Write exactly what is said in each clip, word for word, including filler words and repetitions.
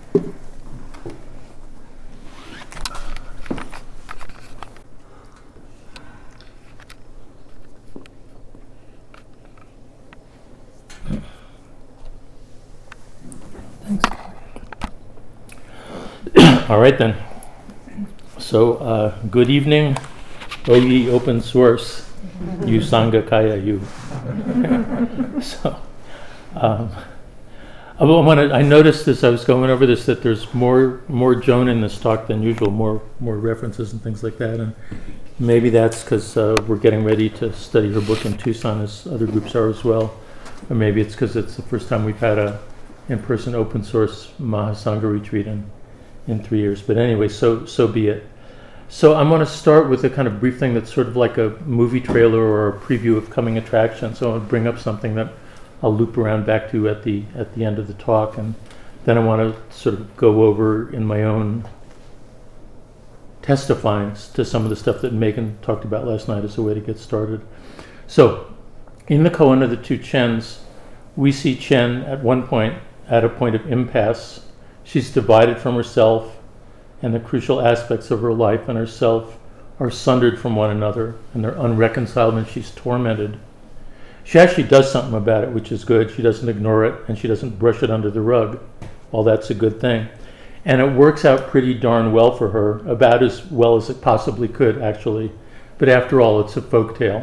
All right then. So, uh, good evening, O ye open source, you Sangha Kaya, you. so, um, I, wanted, I noticed this. I was going over this that there's more more Joan in this talk than usual, more more references and things like that, and maybe that's because uh, we're getting ready to study her book in Tucson, as other groups are as well, or maybe it's because it's the first time we've had a in-person open source Mahasangha retreat in. in three years. But anyway, so so be it. So I'm going to start with a kind of brief thing that's sort of like a movie trailer or a preview of coming attractions. So I'll bring up something that I'll loop around back to at the at the end of the talk, and then I want to sort of go over in my own testifying to some of the stuff that Megan talked about last night as a way to get started. So in the koan of the two Chens, we see Chen at one point at a point of impasse. She's divided from herself, and the crucial aspects of her life and herself are sundered from one another, and they're unreconciled, and she's tormented. She actually does something about it, which is good. She doesn't ignore it, and she doesn't brush it under the rug. All that's a good thing. And it works out pretty darn well for her, about as well as it possibly could, actually. But after all, it's a folk tale.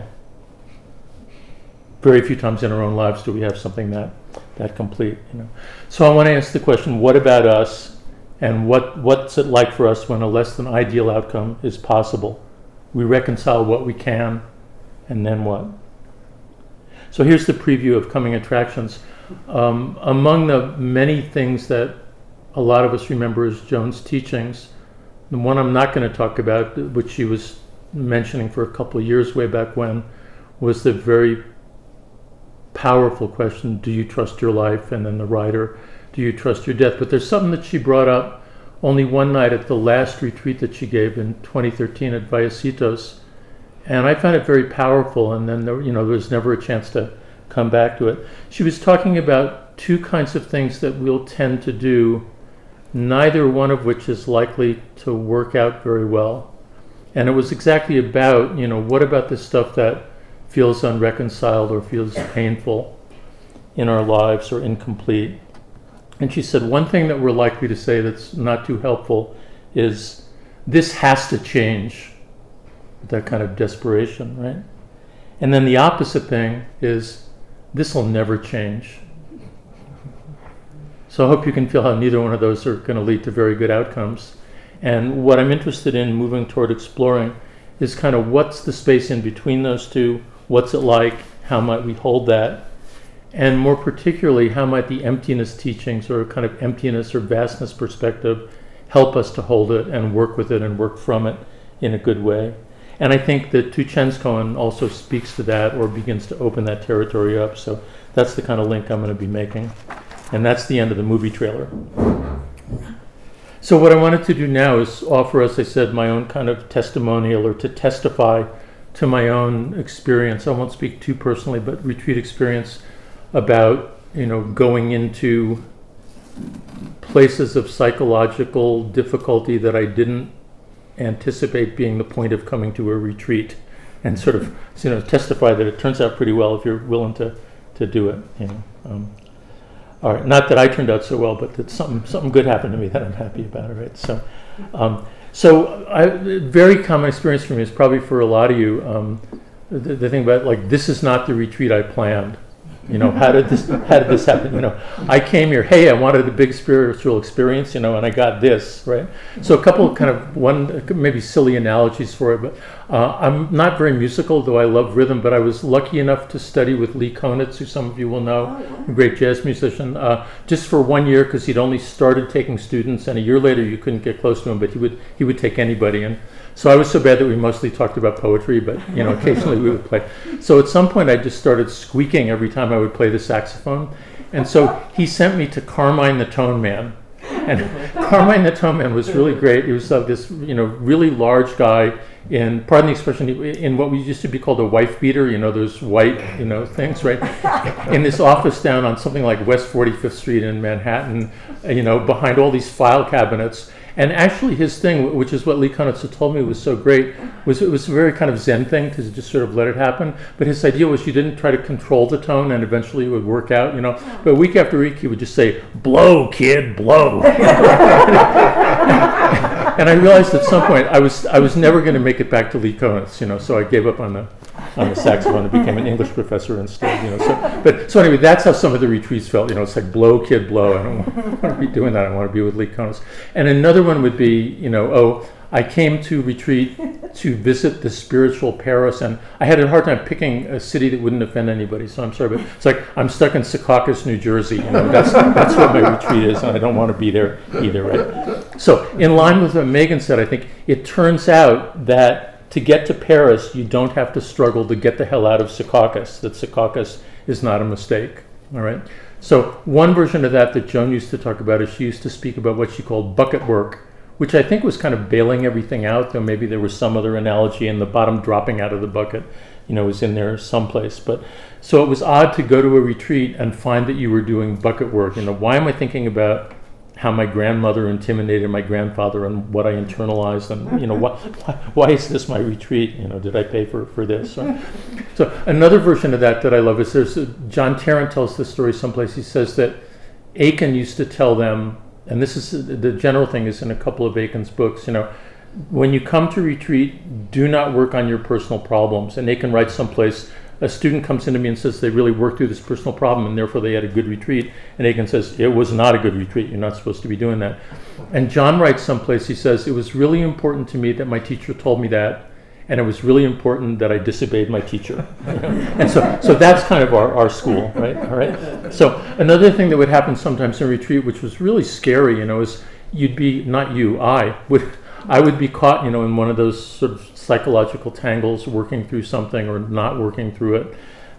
Very few times in our own lives do we have something that that complete, you know. So I want to ask the question, what about us, and what what's it like for us when a less than ideal outcome is possible? We reconcile what we can, and then what? So here's the preview of coming attractions. Um, among the many things that a lot of us remember as Joan's teachings, the one I'm not going to talk about, which she was mentioning for a couple of years way back when, was the very powerful question, do you trust your life? And then the writer, do you trust your death? But there's something that she brought up only one night at the last retreat that she gave in twenty thirteen at Vallecitos, and I found it very powerful, and then there, you know, there was never a chance to come back to it. She was talking about two kinds of things that we'll tend to do, neither one of which is likely to work out very well. And it was exactly about, you know, what about the stuff that feels unreconciled or feels painful in our lives or incomplete. And she said, one thing that we're likely to say that's not too helpful is, this has to change. That kind of desperation, right? And then the opposite thing is, this will never change. So I hope you can feel how neither one of those are going to lead to very good outcomes. And what I'm interested in moving toward exploring is kind of what's the space in between those two. What's it like? How might we hold that? And more particularly, how might the emptiness teachings, or kind of emptiness or vastness perspective, help us to hold it and work with it and work from it in a good way? And I think that Tu Chen's koan also speaks to that, or begins to open that territory up. So that's the kind of link I'm going to be making. And that's the end of the movie trailer. So what I wanted to do now is offer, as I said, my own kind of testimonial, or to testify to my own experience. I won't speak too personally, but retreat experience about, you know, going into places of psychological difficulty that I didn't anticipate being the point of coming to a retreat, and sort of, you know, testify that it turns out pretty well if you're willing to, to do it, you know. Um, all right, not that I turned out so well, but that something something good happened to me that I'm happy about, right? So, um, so I, very common experience for me is probably for a lot of you, um, the, the thing about, like, this is not the retreat I planned. You know, how did this how did this happen? You know, I came here, hey, I wanted a big spiritual experience, you know, and I got this, right? So a couple of kind of one, maybe silly analogies for it, but uh, I'm not very musical, though I love rhythm, but I was lucky enough to study with Lee Konitz, who some of you will know, a great jazz musician, uh, just for one year, because he'd only started taking students, and a year later you couldn't get close to him, but he would he would take anybody. And so I was so bad that we mostly talked about poetry, but, you know, occasionally we would play. So at some point I just started squeaking every time I would play the saxophone. And so he sent me to Carmine the Tone Man. And Carmine the Tow Man was really great. He was uh, this, you know, really large guy in, pardon the expression, in what we used to be called a wife beater, you know, those white, you know, things, right? In this office down on something like West forty-fifth Street in Manhattan, you know, behind all these file cabinets. And actually his thing, which is what Lee Konitz had told me was so great, was it was a very kind of Zen thing because he just sort of let it happen. But his idea was you didn't try to control the tone and eventually it would work out, you know. But week after week he would just say, blow, kid, blow. And I realized at some point I was I was never going to make it back to Lee Konitz, you know, so I gave up on the on the saxophone and became an English professor instead, you know. So, but so anyway, that's how some of the retreats felt. You know, it's like blow, kid, blow. I don't want to be doing that. I want to be with Lee Konitz. And another one would be, you know, oh, I came to retreat to visit the spiritual Paris, and I had a hard time picking a city that wouldn't offend anybody. So I'm sorry, but it's like I'm stuck in Secaucus, New Jersey. You know, that's that's what my retreat is, and I don't want to be there either, right? So in line with what Megan said, I think it turns out that to get to Paris, you don't have to struggle to get the hell out of Secaucus, that Secaucus is not a mistake, all right? So one version of that that Joan used to talk about is she used to speak about what she called bucket work, which I think was kind of bailing everything out, though maybe there was some other analogy and the bottom dropping out of the bucket, you know, was in there someplace. But so it was odd to go to a retreat and find that you were doing bucket work. You know, why am I thinking about how my grandmother intimidated my grandfather and what I internalized, and you know, what, why is this my retreat? You know, did I pay for, for this? So, so another version of that that I love is there's a, John Tarrant tells this story someplace. He says that Aiken used to tell them, and this is the general thing is in a couple of Aiken's books, you know, when you come to retreat, do not work on your personal problems. And Aiken writes someplace, a student comes into me and says they really worked through this personal problem and therefore they had a good retreat. And Aiken says, it was not a good retreat. You're not supposed to be doing that. And John writes someplace, he says, it was really important to me that my teacher told me that. And it was really important that I disobeyed my teacher. And so so that's kind of our, our school, right? All right. So another thing that would happen sometimes in retreat, which was really scary, you know, is you'd be, not you, I would I would be caught, you know, in one of those sort of psychological tangles, working through something or not working through it.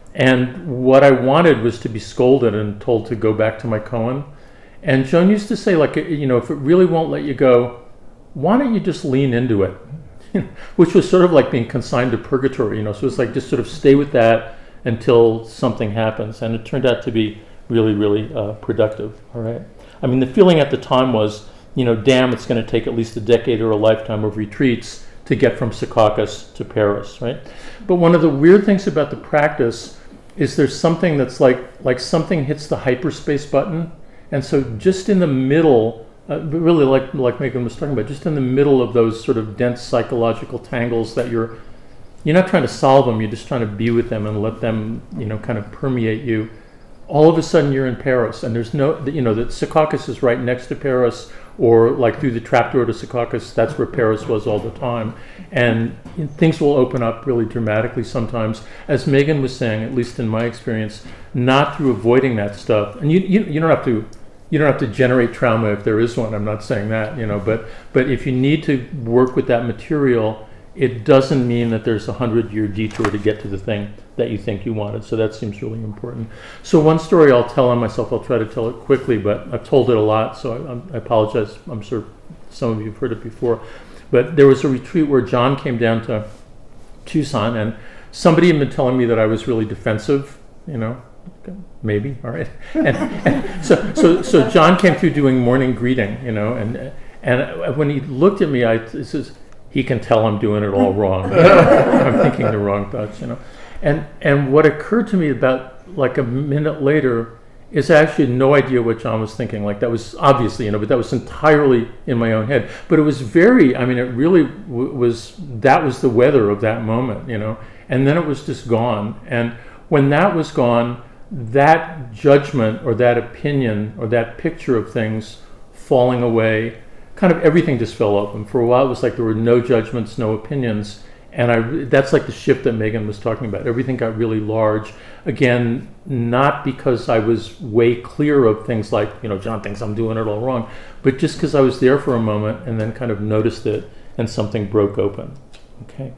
And what I wanted was to be scolded and told to go back to my koan. And Joan used to say, like, you know, if it really won't let you go, why don't you just lean into it? Which was sort of like being consigned to purgatory, you know. So it's like just sort of stay with that until something happens. And it turned out to be really, really uh, productive, all right? I mean, the feeling at the time was, you know, damn, it's going to take at least a decade or a lifetime of retreats to get from Secaucus to Paris, right? But one of the weird things about the practice is there's something that's like like something hits the hyperspace button, and so just in the middle, uh, really like like Megan was talking about, just in the middle of those sort of dense psychological tangles that you're you're not trying to solve them, you're just trying to be with them and let them, you know, kind of permeate you. All of a sudden you're in Paris, and there's no, you know, that Secaucus is right next to Paris, or like through the trapdoor to Secaucus, that's where Paris was all the time. And things will open up really dramatically sometimes, as Megan was saying, at least in my experience, not through avoiding that stuff. And you you, you don't have to you don't have to generate trauma if there is one. I'm not saying that, you know, but but if you need to work with that material, it doesn't mean that there's a hundred-year detour to get to the thing that you think you wanted. So that seems really important. So one story I'll tell on myself, I'll try to tell it quickly, but I've told it a lot, so I, I apologize. I'm sure some of you have heard it before. But there was a retreat where John came down to Tucson, and somebody had been telling me that I was really defensive, you know, maybe, all right. And, and so, so, so John came through doing morning greeting, you know, and and when he looked at me, I he says, he can tell I'm doing it all wrong. I'm thinking the wrong thoughts, you know. And and what occurred to me about like a minute later is I actually had no idea what John was thinking. Like that was obviously, you know, but that was entirely in my own head. But it was very, I mean, it really w- was, that was the weather of that moment, you know. And then it was just gone. And when that was gone, that judgment or that opinion or that picture of things falling away, kind of everything just fell open. For a while it was like there were no judgments, no opinions. And I, that's like the shift that Megan was talking about. Everything got really large. Again, not because I was way clear of things like, you know, John thinks I'm doing it all wrong, but just because I was there for a moment and then kind of noticed it and something broke open. Okay.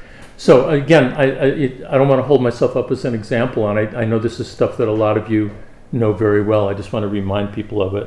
So again, I, I, it, I don't want to hold myself up as an example, and I, I know this is stuff that a lot of you know very well. I just want to remind people of it.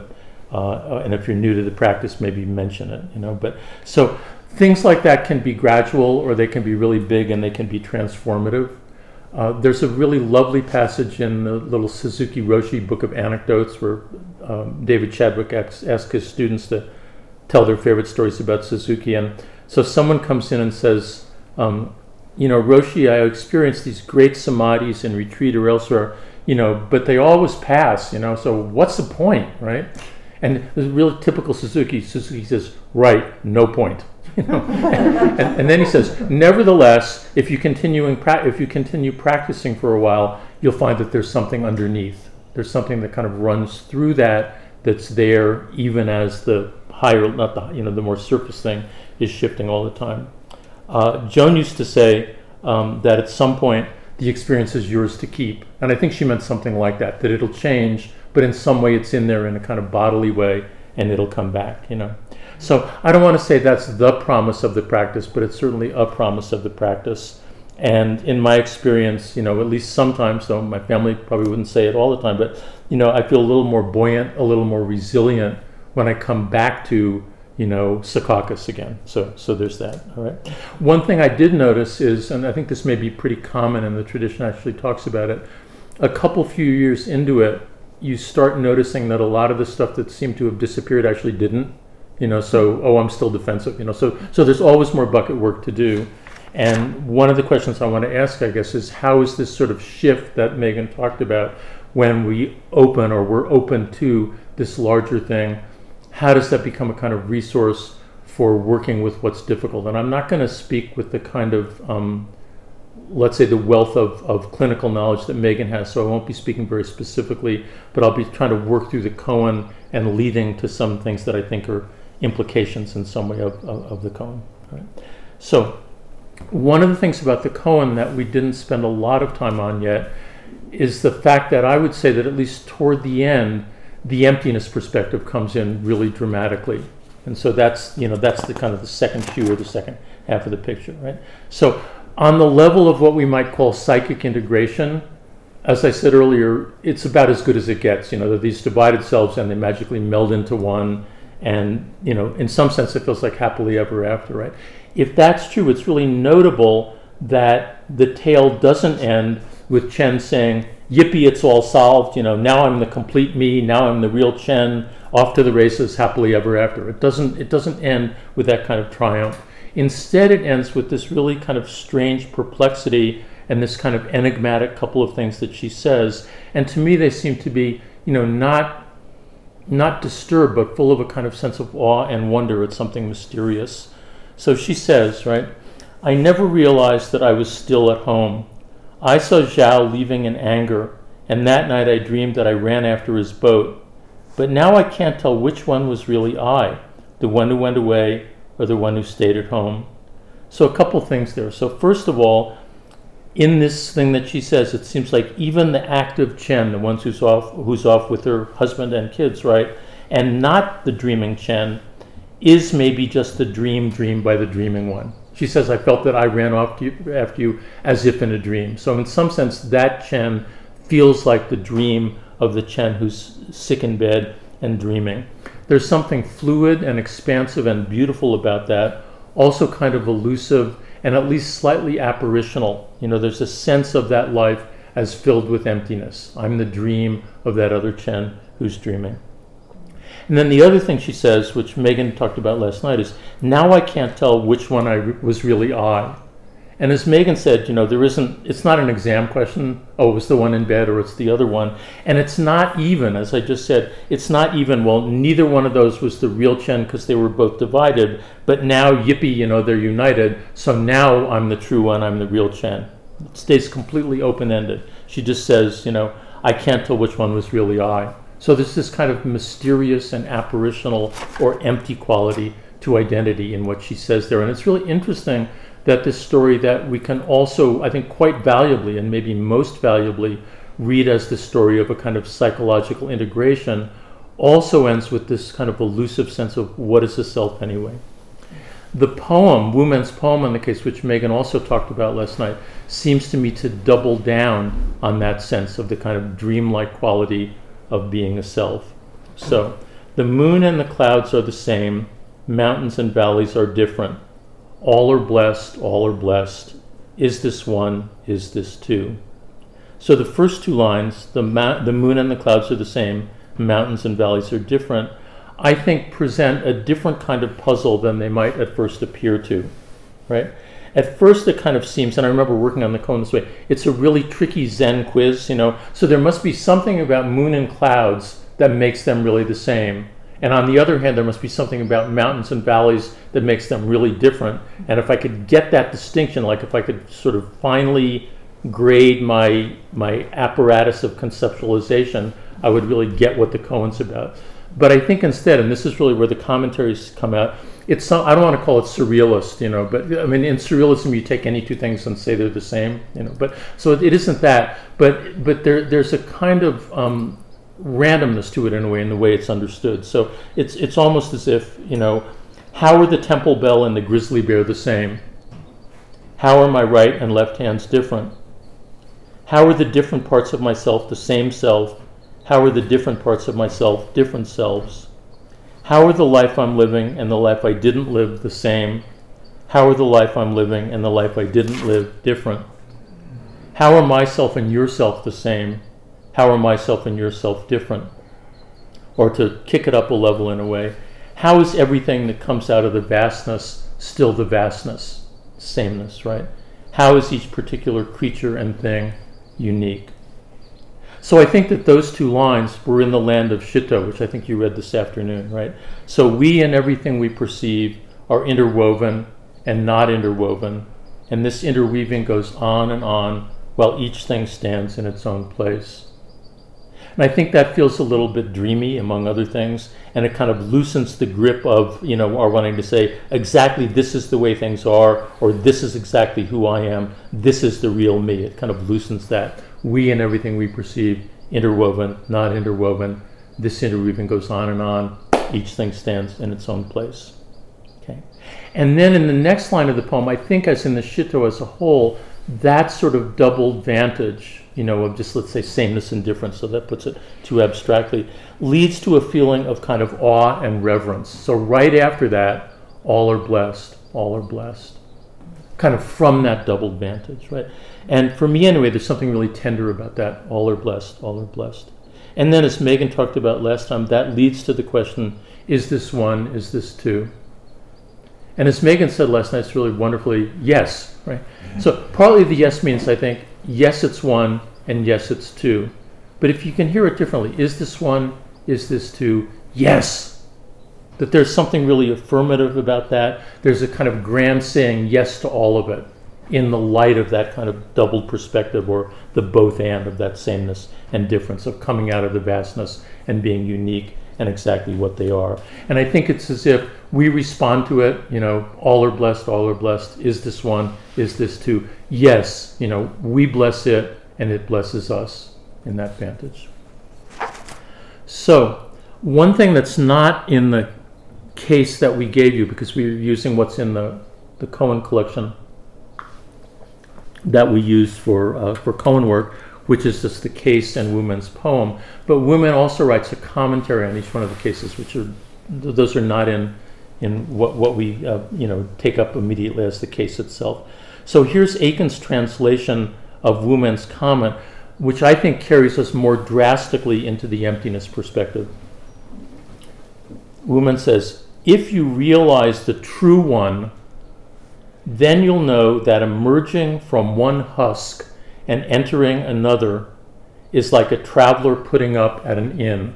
Uh, and if you're new to the practice, maybe mention it, you know. But so things like that can be gradual, or they can be really big, and they can be transformative. Uh, there's a really lovely passage in the little Suzuki Roshi book of anecdotes where um, David Chadwick asks, asks his students to tell their favorite stories about Suzuki. And so someone comes in and says, um, you know, Roshi, I experienced these great samadhis in retreat or elsewhere, you know, but they always pass, you know, so what's the point, right? And this is really typical Suzuki. Suzuki says, right, no point. You know? and, and then he says, nevertheless, if you continuing pra- if you continue practicing for a while, you'll find that there's something underneath. There's something that kind of runs through that that's there, even as the higher, not the you know the more surface thing is shifting all the time. Uh, Joan used to say um, that at some point the experience is yours to keep, and I think she meant something like that. That it'll change, but in some way it's in there in a kind of bodily way, and it'll come back. You know. So I don't want to say that's the promise of the practice, but it's certainly a promise of the practice. And in my experience, you know, at least sometimes, though my family probably wouldn't say it all the time, but, you know, I feel a little more buoyant, a little more resilient when I come back to, you know, Secaucus again. So so there's that, all right? One thing I did notice is, and I think this may be pretty common and the tradition actually talks about it, a couple few years into it, you start noticing that a lot of the stuff that seemed to have disappeared actually didn't. You know, so, oh, I'm still defensive, you know, so so there's always more bucket work to do. And one of the questions I want to ask, I guess, is how is this sort of shift that Megan talked about when we open, or we're open to this larger thing, how does that become a kind of resource for working with what's difficult? And I'm not going to speak with the kind of, um, let's say, the wealth of, of clinical knowledge that Megan has, so I won't be speaking very specifically, but I'll be trying to work through the koan and leading to some things that I think are implications in some way of, of, of the koan. Right? So one of the things about the koan that we didn't spend a lot of time on yet is the fact that I would say that at least toward the end, the emptiness perspective comes in really dramatically. And so that's, you know, that's the kind of the second cue or the second half of the picture, right? So on the level of what we might call psychic integration, as I said earlier, it's about as good as it gets. You know, they're these divided selves and they magically meld into one. And, you know, in some sense, it feels like happily ever after, right? If that's true, it's really notable that the tale doesn't end with Chen saying, yippee, it's all solved. You know, now I'm the complete me. Now I'm the real Chen. Off to the races, happily ever after. It doesn't, it doesn't end with that kind of triumph. Instead, it ends with this really kind of strange perplexity and this kind of enigmatic couple of things that she says. And to me, they seem to be, you know, not not disturbed, but full of a kind of sense of awe and wonder at something mysterious. So she says, right, I never realized that I was still at home. I saw Zhao leaving in anger, and that night I dreamed that I ran after his boat. But now I can't tell which one was really I, the one who went away or the one who stayed at home. So a couple things there. So first of all, in this thing that she says, it seems like even the active Chen, the ones who's off, who's off with her husband and kids, right, and not the dreaming Chen, is maybe just the dream dreamed by the dreaming one. She says, I felt that I ran off to you, after you as if in a dream. So in some sense, that Chen feels like the dream of the Chen who's sick in bed and dreaming. There's something fluid and expansive and beautiful about that, also kind of elusive and at least slightly apparitional. You know, there's a sense of that life as filled with emptiness. I'm the dream of that other Chen who's dreaming. And then the other thing she says, which Megan talked about last night, is now I can't tell which one I re- was really I. And as Megan said, you know, there isn't, it's not an exam question, oh, it was the one in bed or it's the other one. And it's not even, as I just said, it's not even, well, neither one of those was the real Chen because they were both divided, but now, yippee, you know, they're united, so now I'm the true one, I'm the real Chen. It stays completely open-ended. She just says, you know, I can't tell which one was really I. So there's this kind of mysterious and apparitional or empty quality to identity in what she says there. And it's really interesting that this story that we can also, I think, quite valuably and maybe most valuably read as the story of a kind of psychological integration also ends with this kind of elusive sense of what is the self anyway. The poem, Wu Men's poem in the case, which Megan also talked about last night, seems to me to double down on that sense of the kind of dreamlike quality of being a self. So The moon and the clouds are the same. Mountains and valleys are different. All are blessed, all are blessed. Is this one? Is this two? So the first two lines, the, ma- the moon and the clouds are the same. Mountains and valleys are different, I think present a different kind of puzzle than they might at first appear to, right? At first it kind of seems, and I remember working on the koan this way, it's a really tricky Zen quiz, you know, so there must be something about moon and clouds that makes them really the same. And on the other hand, there must be something about mountains and valleys that makes them really different. And if I could get that distinction, like if I could sort of finally grade my my apparatus of conceptualization, I would really get what the koan's about. But I think instead, and this is really where the commentaries come out, it's some, I don't want to call it surrealist, you know, but I mean, in surrealism, you take any two things and say they're the same, you know, but so it, it isn't that, but but there there's a kind of um, randomness to it in a way, in the way it's understood. So it's it's almost as if, you know, how are the temple bell and the grizzly bear the same? How are my right and left hands different? How are the different parts of myself the same self? How are the different parts of myself different selves? How are the life I'm living and the life I didn't live the same? How are the life I'm living and the life I didn't live different? How are myself and yourself the same? How are myself and yourself different? Or to kick it up a level in a way, how is everything that comes out of the vastness still the vastness, sameness, right? How is each particular creature and thing unique? So I think that those two lines were in the land of Shito, which I think you read this afternoon, right? So we and everything we perceive are interwoven and not interwoven, and this interweaving goes on and on while each thing stands in its own place. And I think that feels a little bit dreamy, among other things, and it kind of loosens the grip of, you know, our wanting to say, exactly this is the way things are, or this is exactly who I am, this is the real me. It kind of loosens that. We and everything we perceive, interwoven, not interwoven. This interweaving goes on and on. Each thing stands in its own place. Okay. And then in the next line of the poem, I think as in the Shito as a whole, that sort of double vantage, you know, of just, let's say, sameness and difference, so that puts it too abstractly, leads to a feeling of kind of awe and reverence. So right after that, all are blessed, all are blessed. Kind of from that double vantage, right? And for me anyway, there's something really tender about that. All are blessed, all are blessed. And then as Megan talked about last time, that leads to the question, is this one, is this two? And as Megan said last night, it's really wonderfully, yes, right? Mm-hmm. So partly the yes means, I think, yes, it's one, and yes, it's two. But if you can hear it differently, is this one, is this two? Yes! That there's something really affirmative about that. There's a kind of grand saying yes to all of it in the light of that kind of doubled perspective, or the both and of that sameness and difference, of coming out of the vastness and being unique and exactly what they are. And I think it's as if we respond to it, you know, all are blessed, all are blessed. Is this one? Is this two? Yes, you know, we bless it and it blesses us in that vantage. So one thing that's not in the case that we gave you, because we were using what's in the, the koan collection that we used for uh, for koan work, which is just the case and Wumen's poem. But Wumen also writes a commentary on each one of the cases, which are those are not in in what what we uh, you know take up immediately as the case itself. So here's Aiken's translation of Wumen's comment, which I think carries us more drastically into the emptiness perspective. Wumen says, if you realize the true one, then you'll know that emerging from one husk and entering another is like a traveler putting up at an inn.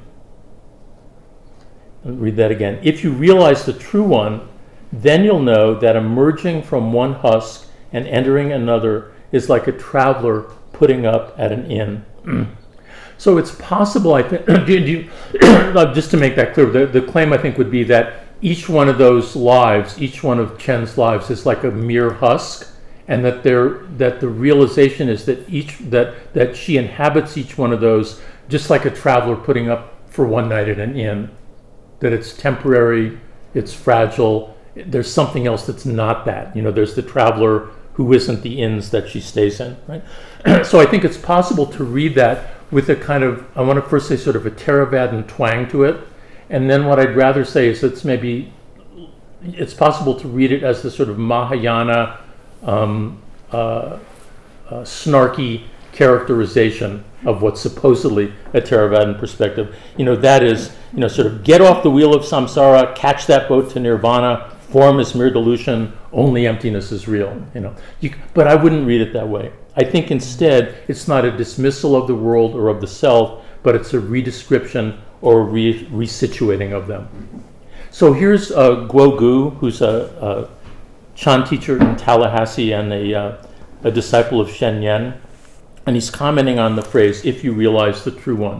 I'll read that again. If you realize the true one, then you'll know that emerging from one husk and entering another is like a traveler putting up at an inn. So it's possible, I think, just to make that clear, the, the claim I think would be that each one of those lives, each one of Chen's lives is like a mere husk, and that there that the realization is that each that that she inhabits each one of those just like a traveler putting up for one night at an inn. That it's temporary, it's fragile. There's something else that's not that. You know, there's the traveler who isn't the inns that she stays in, right? So I think it's possible to read that with a kind of, I want to first say sort of a Theravadan twang to it, And then what I'd rather say is it's maybe, it's possible to read it as the sort of Mahayana, um, uh, uh, snarky characterization of what's supposedly a Theravadan perspective. You know, that is, you know, sort of get off the wheel of samsara, catch that boat to nirvana, form is mere delusion, only emptiness is real, you know. You, but I wouldn't read it that way. I think instead it's not a dismissal of the world or of the self, but it's a redescription or a re- resituating of them. So here's uh, Guo Gu, who's a, a Chan teacher in Tallahassee and a, uh, a disciple of Shen Yen, and he's commenting on the phrase, if you realize the true one.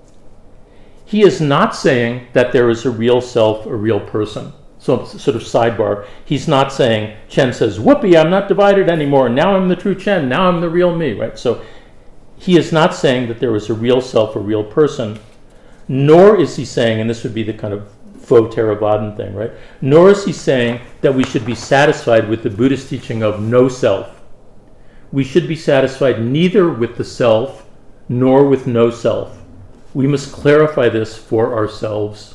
He is not saying that there is a real self, a real person. So sort of sidebar, he's not saying, Chen says, whoopee, I'm not divided anymore, now I'm the true Chen, now I'm the real me, right? So he is not saying that there is a real self, a real person, nor is he saying, and this would be the kind of faux Theravadan thing, right? Nor is he saying that we should be satisfied with the Buddhist teaching of no self. We should be satisfied neither with the self nor with no self. We must clarify this for ourselves.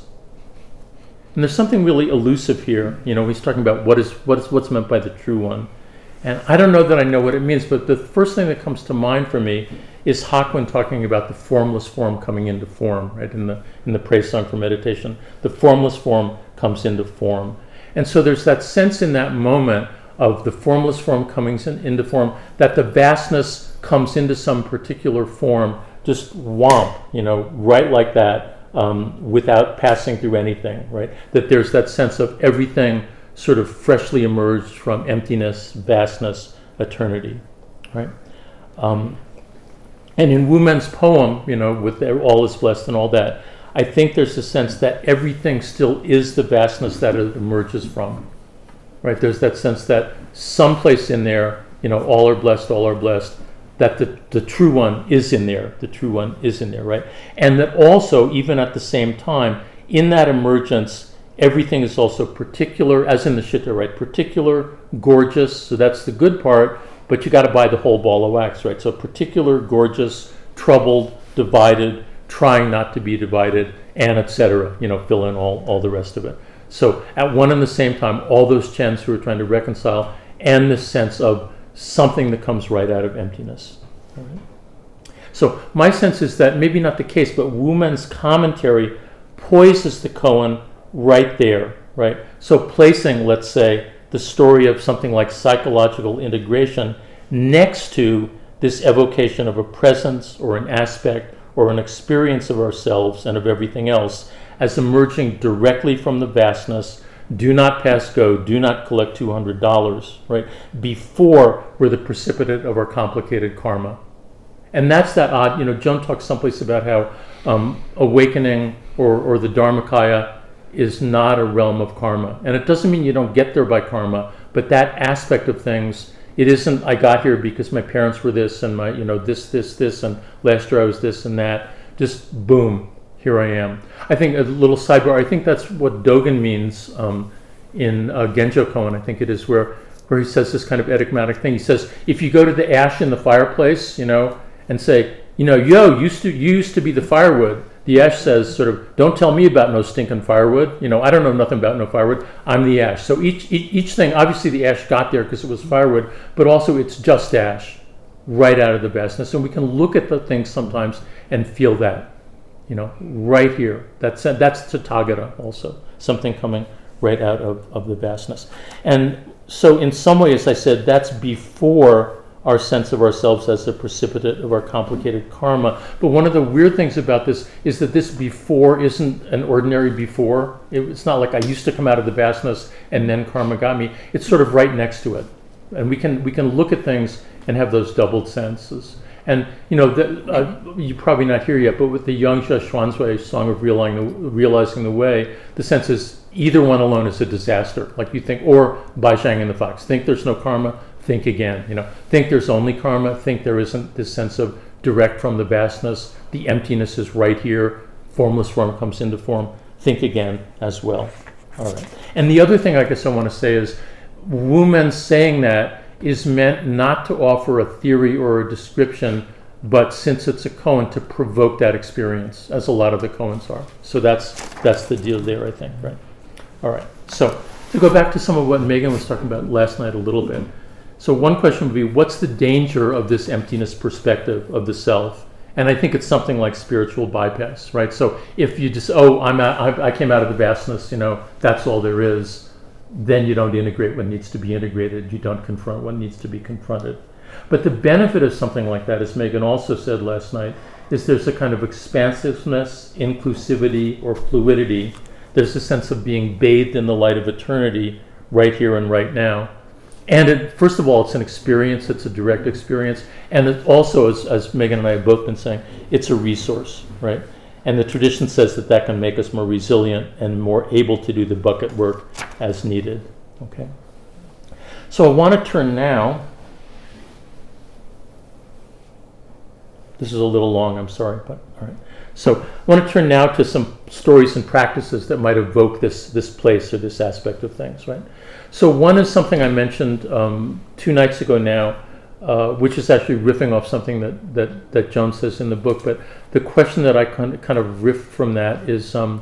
And there's something really elusive here. You know, he's talking about what is what is what's meant by the true one. And I don't know that I know what it means, but the first thing that comes to mind for me is Hakuin talking about the formless form coming into form, right? In the in the praise song for meditation, the formless form comes into form. And so there's that sense in that moment of the formless form coming in, into form, that the vastness comes into some particular form, just whomp, you know, right like that, um, without passing through anything, right? That there's that sense of everything sort of freshly emerged from emptiness, vastness, eternity, right? Um, and in Wu Men's poem, you know, with all is blessed and all that, I think there's a sense that everything still is the vastness that it emerges from, right? There's that sense that someplace in there, you know, all are blessed, all are blessed, that the, the true one is in there, the true one is in there, right? And that also, even at the same time, in that emergence, everything is also particular, as in the Shitta, right? Particular, gorgeous, so that's the good part, but you got to buy the whole ball of wax, right? So particular, gorgeous, troubled, divided, trying not to be divided, and et cetera, you know, fill in all, all the rest of it. So at one and the same time, all those Chens who are trying to reconcile, and this sense of something that comes right out of emptiness. All right? So my sense is that maybe not the case, but Wu Men's commentary poises the koan right there, right? So placing, let's say, the story of something like psychological integration next to this evocation of a presence or an aspect or an experience of ourselves and of everything else as emerging directly from the vastness. Do not pass go, do not collect two hundred dollars, right? Before we're the precipitate of our complicated karma. And that's that odd, you know, Joan talks someplace about how um, awakening or, or the Dharmakaya is not a realm of karma. And it doesn't mean you don't get there by karma, but that aspect of things, it isn't, I got here because my parents were this and my, you know, this, this, this, and last year I was this and that. Just boom, here I am. I think a little sidebar, I think that's what Dogen means um, in uh, Genjo Koan, I think it is, where, where he says this kind of enigmatic thing. He says, if you go to the ash in the fireplace, you know, and say, you know, yo, used to, you used to be the firewood. The ash says sort of, don't tell me about no stinking firewood. You know, I don't know nothing about no firewood. I'm the ash. So each each, each thing, obviously the ash got there because it was firewood, but also it's just ash right out of the vastness. And we can look at the things sometimes and feel that, you know, right here. That's that's Tathagata also, something coming right out of, of the vastness. And so in some way, as I said, that's before our sense of ourselves as the precipitate of our complicated karma. But one of the weird things about this is that this before isn't an ordinary before. It, it's not like I used to come out of the vastness and then karma got me. It's sort of right next to it. And we can we can look at things and have those doubled senses. And, you know, the, uh, you're probably not here yet, but with the Yangsha Xuanzui Song of Realizing the, Realizing the Way, the sense is either one alone is a disaster. Like you think, or Bai Zhang and the Fox, think there's no karma, think again, you know, think there's only karma, think there isn't this sense of direct from the vastness, the emptiness is right here, formless form comes into form, think again as well. All right. And the other thing I guess I want to say is, Wu Men saying that is meant not to offer a theory or a description but since it's a koan, to provoke that experience, as a lot of the koans are. So that's that's the deal there, I think, right? All right. So to go back to some of what Megan was talking about last night a little bit. So one question would be, what's the danger of this emptiness perspective of the self? And I think it's something like spiritual bypass, right? So if you just, oh, I'm out, I came out of the vastness, you know, that's all there is, then you don't integrate what needs to be integrated. You don't confront what needs to be confronted. But the benefit of something like that, as Megan also said last night, is there's a kind of expansiveness, inclusivity, or fluidity. There's a sense of being bathed in the light of eternity right here and right now. And it, first of all, it's an experience, it's a direct experience. And it also, as, as Megan and I have both been saying, it's a resource, right? And the tradition says that that can make us more resilient and more able to do the bucket work as needed, okay? So I want to turn now, this is a little long, I'm sorry, but all right. So I want to turn now to some stories and practices that might evoke this, this place or this aspect of things, right? So one is something I mentioned um, two nights ago now, uh, which is actually riffing off something that, that, that Joan says in the book. But the question that I kind of, kind of riff from that is, um,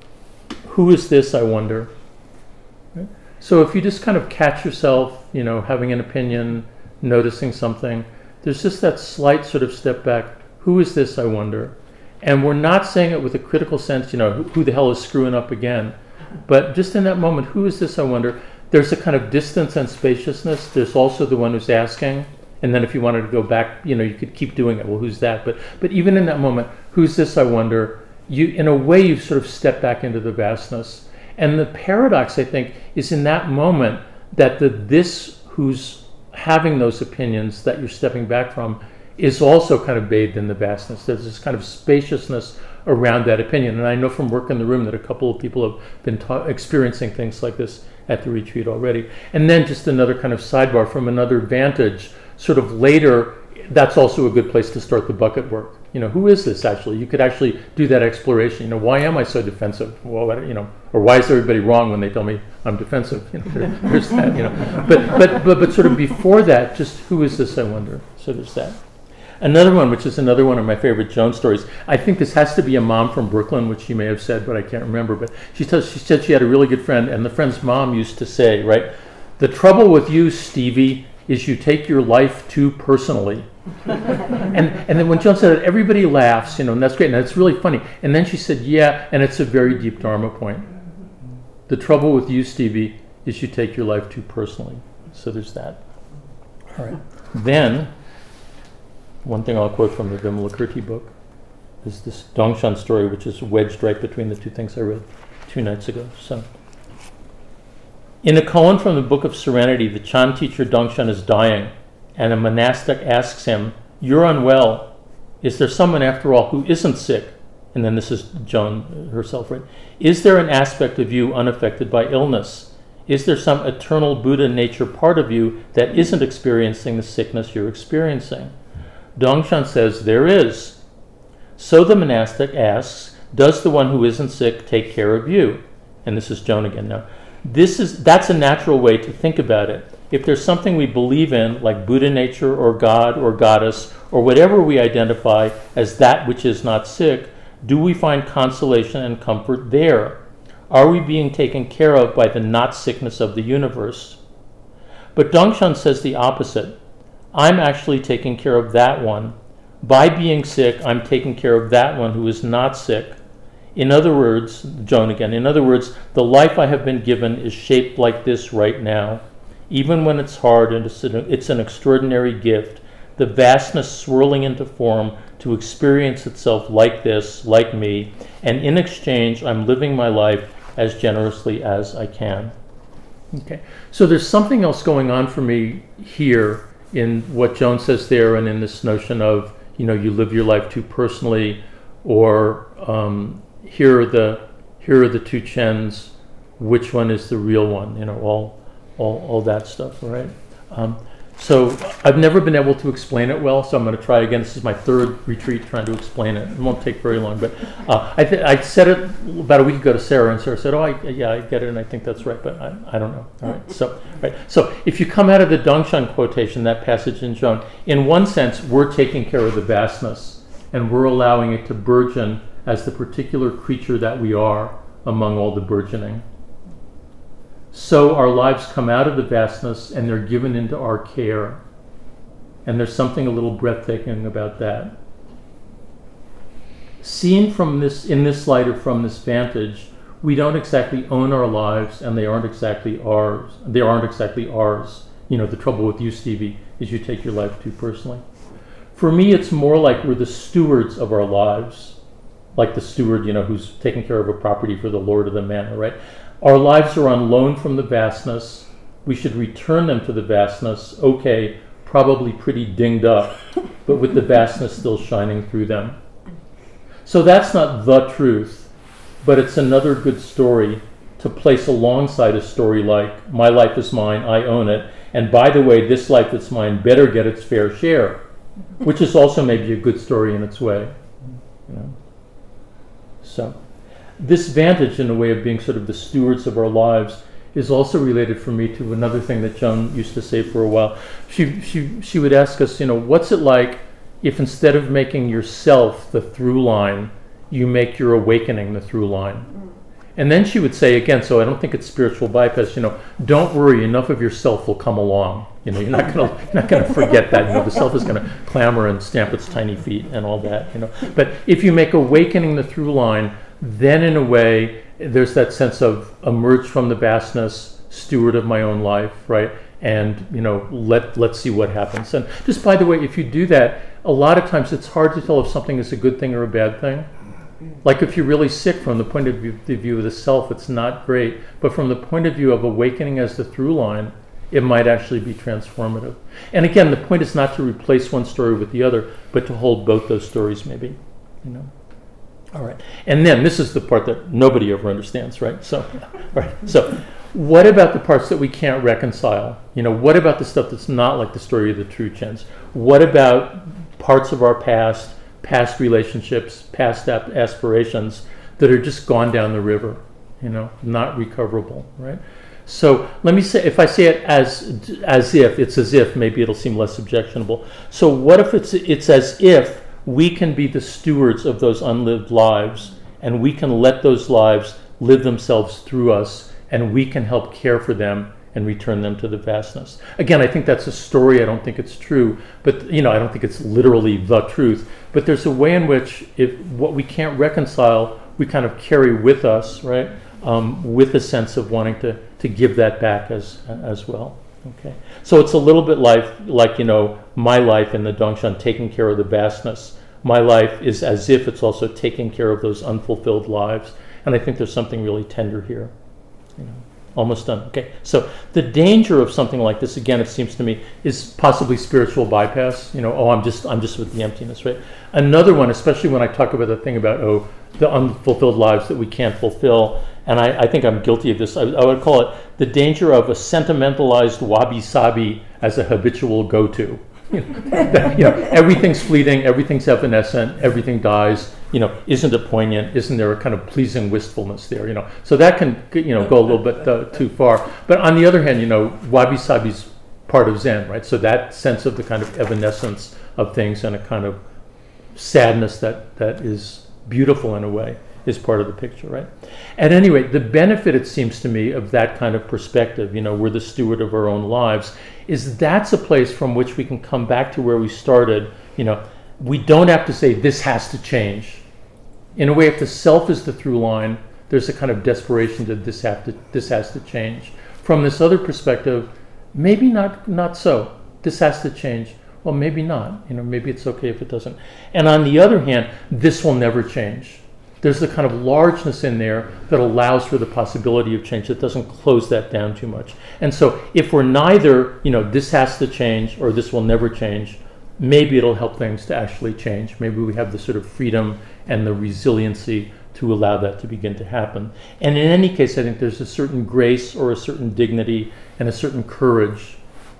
who is this, I wonder? Right? So if you just kind of catch yourself, you know, having an opinion, noticing something, there's just that slight sort of step back. Who is this, I wonder? And we're not saying it with a critical sense, you know, who, who the hell is screwing up again? But just in that moment, who is this, I wonder? There's a kind of distance and spaciousness. There's also the one who's asking. And then if you wanted to go back, you know, you could keep doing it. Well, who's that? But but even in that moment, who's this, I wonder? You, in a way, you sort of step back into the vastness. And the paradox, I think, is in that moment that the this who's having those opinions that you're stepping back from is also kind of bathed in the vastness. There's this kind of spaciousness around that opinion. And I know from work in the room that a couple of people have been ta- experiencing things like this at the retreat already. And then just another kind of sidebar from another vantage, sort of later, that's also a good place to start the bucket work. You know, who is this actually? You could actually do that exploration. You know, why am I so defensive? Well, you know, or why is everybody wrong when they tell me I'm defensive? You know, there, there's that. You know, but but but but sort of before that, just who is this, I wonder? So there's that. Another one, which is another one of my favorite Joan stories. I think this has to be a mom from Brooklyn, which she may have said, but I can't remember. But she tells, she said she had a really good friend, and the friend's mom used to say, right, the trouble with you, Stevie, is you take your life too personally. and and then when Joan said it, everybody laughs, you know, and that's great, and it's really funny. And then she said, yeah, and it's a very deep Dharma point. The trouble with you, Stevie, is you take your life too personally. So there's that. All right. Then, one thing I'll quote from the Vimalakirti book is this Dongshan story, which is wedged right between the two things I read two nights ago. So, in a koan from the Book of Serenity, the Chan teacher Dongshan is dying, and a monastic asks him, "You're unwell. Is there someone, after all, who isn't sick?" And then this is Joan herself, right? "Is there an aspect of you unaffected by illness? Is there some eternal Buddha nature part of you that isn't experiencing the sickness you're experiencing?" Dongshan says, there is. So the monastic asks, does the one who isn't sick take care of you? And this is Joan again now. This is that's a natural way to think about it. If there's something we believe in, like Buddha nature or God or goddess, or whatever we identify as that which is not sick, do we find consolation and comfort there? Are we being taken care of by the not sickness of the universe? But Dongshan says the opposite. I'm actually taking care of that one. By being sick, I'm taking care of that one who is not sick. In other words, Joan again, in other words, the life I have been given is shaped like this right now. Even when it's hard and it's an extraordinary gift, the vastness swirling into form to experience itself like this, like me, and in exchange, I'm living my life as generously as I can. Okay, so there's something else going on for me here in what Joan says there, and in this notion of, you know, you live your life too personally, or um, here are the here are the two Chens, which one is the real one? You know, all all all that stuff, right? Um, So I've never been able to explain it well, so I'm going to try again. This is my third retreat trying to explain it. It won't take very long, but uh, I, th- I said it about a week ago to Sarah, and Sarah said, oh, I, yeah, I get it, and I think that's right, but I, I don't know. All right, so right. So if you come out of the Dongshan quotation, that passage in Zhong, in one sense, we're taking care of the vastness, and we're allowing it to burgeon as the particular creature that we are among all the burgeoning. So our lives come out of the vastness and they're given into our care. And there's something a little breathtaking about that. Seen from this, in this light or from this vantage, we don't exactly own our lives and they aren't exactly ours. They aren't exactly ours. You know, the trouble with you, Stevie, is you take your life too personally. For me, it's more like we're the stewards of our lives. Like the steward, you know, who's taking care of a property for the lord of the manor, right? Our lives are on loan from the vastness. We should return them to the vastness. Okay, probably pretty dinged up, but with the vastness still shining through them. So that's not the truth, but it's another good story to place alongside a story like, my life is mine, I own it, and by the way, this life that's mine better get its fair share, which is also maybe a good story in its way. You know? So this vantage, in a way of being sort of the stewards of our lives, is also related for me to another thing that Joan used to say for a while. She she she would ask us, you know, what's it like if instead of making yourself the through line, you make your awakening the through line? And then she would say again, so I don't think it's spiritual bypass, you know, don't worry, enough of yourself will come along. You know, you're not gonna you're not gonna forget that. You know, the self is gonna clamor and stamp its tiny feet and all that, you know. But if you make awakening the through line, then in a way, there's that sense of emerge from the vastness, steward of my own life, right? And, you know, let, let's see what happens. And just by the way, if you do that, a lot of times it's hard to tell if something is a good thing or a bad thing. Like if you're really sick from the point of view, the view of the self, it's not great. But from the point of view of awakening as the through line, it might actually be transformative. And again, the point is not to replace one story with the other, but to hold both those stories maybe, you know. All right, and then this is the part that nobody ever understands, right? So, all right. So, what about the parts that we can't reconcile? You know, what about the stuff that's not like the story of the true Chens? What about parts of our past, past relationships, past ap- aspirations that are just gone down the river? You know, not recoverable, right? So let me say, if I say it as as if, it's as if, maybe it'll seem less objectionable. So what if it's it's as if we can be the stewards of those unlived lives, and we can let those lives live themselves through us, and we can help care for them and return them to the vastness. Again, I think that's a story. I don't think it's true, but you know, I don't think it's literally the truth. But there's a way in which, if what we can't reconcile, we kind of carry with us, right? Um, with a sense of wanting to to give that back as as well. Okay, so it's a little bit like like you know, my life in the Dongshan, taking care of the vastness. My life is as if it's also taking care of those unfulfilled lives, and I think there's something really tender here. You know, almost done. Okay, so the danger of something like this, again, it seems to me, is possibly spiritual bypass. You know, oh, I'm just I'm just with the emptiness, right? Another one, especially when I talk about the thing about oh, the unfulfilled lives that we can't fulfill, and I, I think I'm guilty of this. I, I would call it the danger of a sentimentalized wabi-sabi as a habitual go-to. You know, you know, everything's fleeting, everything's evanescent, everything dies. You know, isn't it poignant? Isn't there a kind of pleasing wistfulness there? You know, so that can, you know, go a little bit uh, too far. But on the other hand, you know, wabi-sabi's part of Zen, right? So that sense of the kind of evanescence of things and a kind of sadness that that is beautiful in a way is part of the picture, right? At any rate, the benefit, it seems to me, of that kind of perspective, you know, we're the steward of our own lives, is that's a place from which we can come back to where we started. You know, we don't have to say this has to change. In a way, if the self is the through line, there's a kind of desperation that this have to this has to change. From this other perspective, maybe not not so. This has to change. Well, maybe not. You know, maybe it's okay if it doesn't. And on the other hand, this will never change. There's the kind of largeness in there that allows for the possibility of change, that doesn't close that down too much. And so if we're neither, you know, this has to change or this will never change, maybe it'll help things to actually change. Maybe we have the sort of freedom and the resiliency to allow that to begin to happen. And in any case, I think there's a certain grace or a certain dignity and a certain courage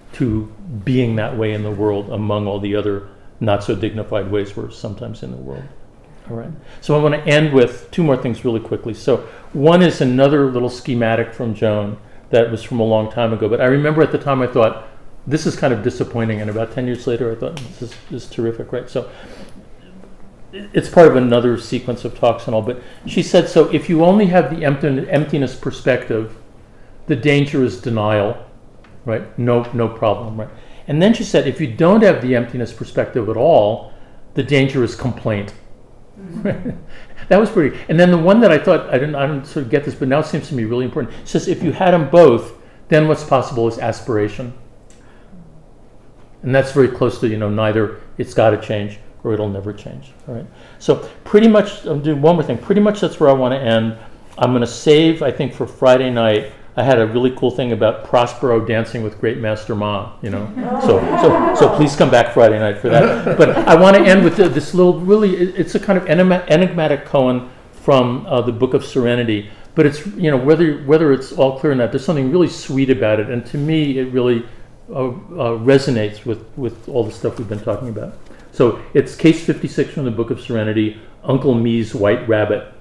to being that way in the world among all the other not so dignified ways we're sometimes in the world. All right. So I want to end with two more things really quickly. So one is another little schematic from Joan that was from a long time ago. But I remember at the time I thought, this is kind of disappointing. And about ten years later, I thought, this is, this is terrific, right? So it's part of another sequence of talks and all. But she said, so if you only have the empty, emptiness perspective, the danger is denial, right? No, no problem, right? And then she said, if you don't have the emptiness perspective at all, the danger is complaint. Mm-hmm. That was pretty. And then the one that I thought, I didn't, I didn't sort of get this, but now it seems to me really important. She says, if you had them both, then what's possible is aspiration. And that's very close to, you know, neither it's got to change or it'll never change. All right. So pretty much, I'm doing one more thing. Pretty much that's where I want to end. I'm going to save, I think, for Friday night. I had a really cool thing about Prospero dancing with Great Master Ma, you know. So, so, so please come back Friday night for that. But I want to end with the, this little, really, it's a kind of enigmatic koan from uh, the Book of Serenity. But it's, you know, whether whether it's all clear or not, there's something really sweet about it, and to me, it really uh, uh, resonates with with all the stuff we've been talking about. So it's case fifty-six from the Book of Serenity, Uncle Me's White Rabbit.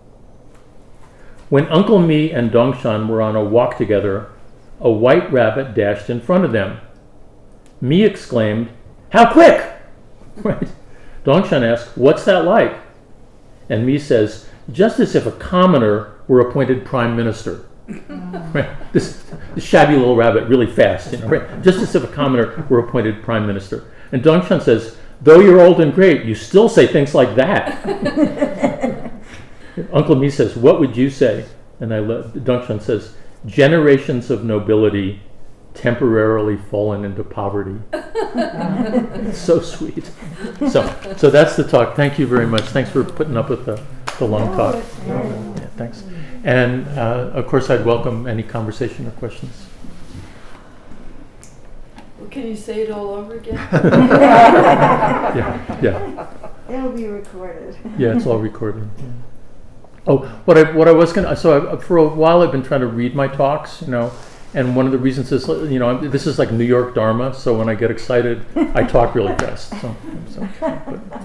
When Uncle Me and Dongshan were on a walk together, a white rabbit dashed in front of them. Me exclaimed, "How quick!" Right? Dongshan asked, "What's that like?" And Me says, "Just as if a commoner were appointed prime minister." Right? This, this shabby little rabbit, really fast, you know, right? Just as if a commoner were appointed prime minister. And Dongshan says, "Though you're old and great, you still say things like that." Uncle Me says, "What would you say?" And I love, Dongshan says, "Generations of nobility temporarily fallen into poverty." It's so sweet. So, so that's the talk. Thank you very much. Thanks for putting up with the, the long talk. Yeah, thanks. And uh, of course, I'd welcome any conversation or questions. Well, can you say it all over again? Yeah, yeah. It'll be recorded. Yeah, it's all recorded. Yeah. Oh, what I what I was gonna so I, for a while I've been trying to read my talks, you know, and one of the reasons is, you know, this is like New York Dharma, so when I get excited, I talk really fast. So, so but,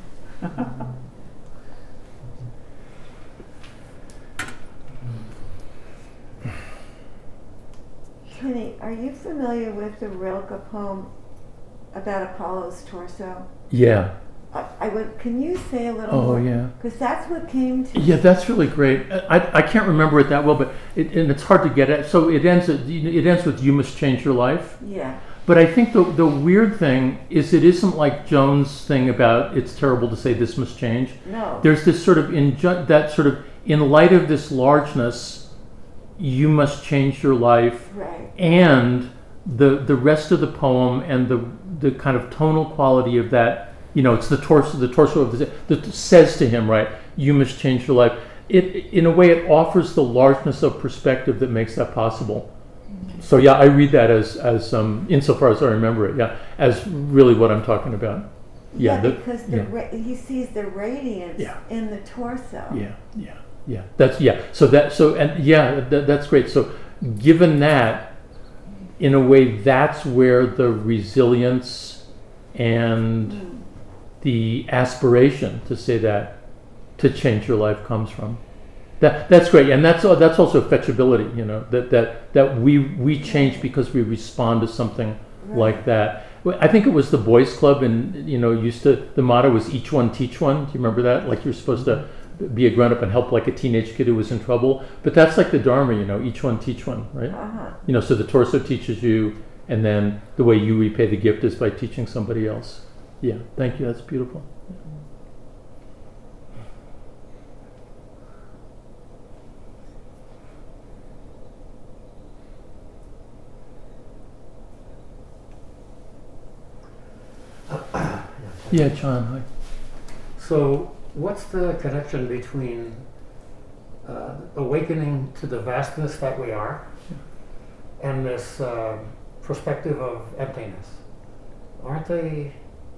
Kenny, are you familiar with the Rilke poem about Apollo's torso? yeah. I, I would. Can you say a little Oh, more? yeah. Because that's what came to. Yeah, that's really great. I, I can't remember it that well, but it, and it's hard to get at. So it ends at, it ends with "You must change your life." Yeah. But I think the the weird thing is it isn't like Joan's thing about it's terrible to say this must change. No. There's this sort of in that sort of in light of this largeness, you must change your life. Right. And the the rest of the poem and the the kind of tonal quality of that. You know, it's the torso, the torso of the that says to him, right, you must change your life. It, in a way, it offers the largeness of perspective that makes that possible. So yeah, I read that as, as um, insofar as I remember it, yeah, as really what I'm talking about. Yeah, Yeah, the, because the yeah. ra- he sees the radiance Yeah. in the torso. Yeah, yeah, yeah. That's yeah. So that so and yeah, that, that's great. So given that, in a way, that's where the resilience and Mm. the aspiration to say that to change your life comes from. That that's great, and that's that's also fetchability. You know that that that we we change because we respond to something Right. like that. I think it was the Boys Club, and you know used to the motto was each one teach one. Do you remember that? Like you're supposed to be a grown up and help like a teenage kid who was in trouble. But that's like the Dharma. You know, each one teach one, right? Uh-huh. You know, so the torso teaches you, and then the way you repay the gift is by teaching somebody else. Yeah, thank you. That's beautiful. Yeah, John. Hi. So, what's the connection between uh, awakening to the vastness that we are and this uh, perspective of emptiness? Aren't they